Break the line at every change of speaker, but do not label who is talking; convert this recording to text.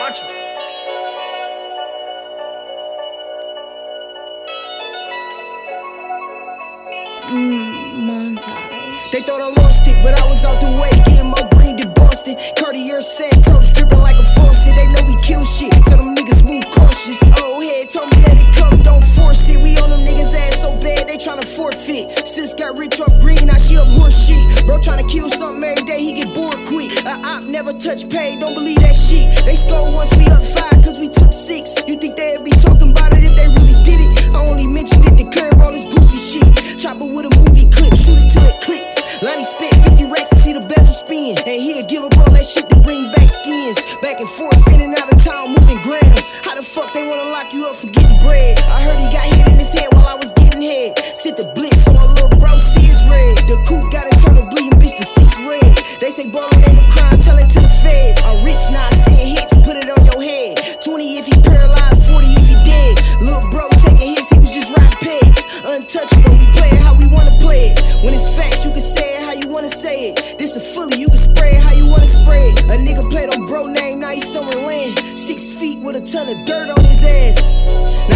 Watch it.
Montage.
They thought I lost it, but I was out the way, getting more green than Boston. Cartier said, toes dripping like a faucet. They know we kill shit, so them niggas move cautious. Old head told me let it come, don't force it. We on them niggas ass so bad, they tryna forfeit. Sis got rich off green, now she up horse shit. Bro tryna kill something every day, he get bored quick. A op never touch pay, don't believe that shit. They scored once we up 5, cause we took 6. You think they'd be talking about it if they really did it? I only mentioned it to clear all this goofy shit. Chopper with a movie clip, shoot it till it click. Lonnie spit 50 racks to see the bezel spin, and he'll give up all that shit to bring back skins. Back and forth, in and out of town, moving grams. How the fuck they wanna lock you up for getting bread? I heard he got hit in his head while I was getting head. Sent the blitz so my little bro see his red. The coupe got internal bleeding, bitch, the seats red. They say ballin' ain't no crime, tell it to the feds. I'm rich now, seeing hits, put it on your head. 20 if he paralyzed, 40 if he dead. Little bro taking hits, he was just riding pegs. Untouchable, we play it how we wanna play it. When it's facts, you can say it how you wanna say it. This a fully, you can spray it how you wanna spray it. A nigga played on bro name, now he's somewhere land. 6 feet with a ton of dirt on his ass.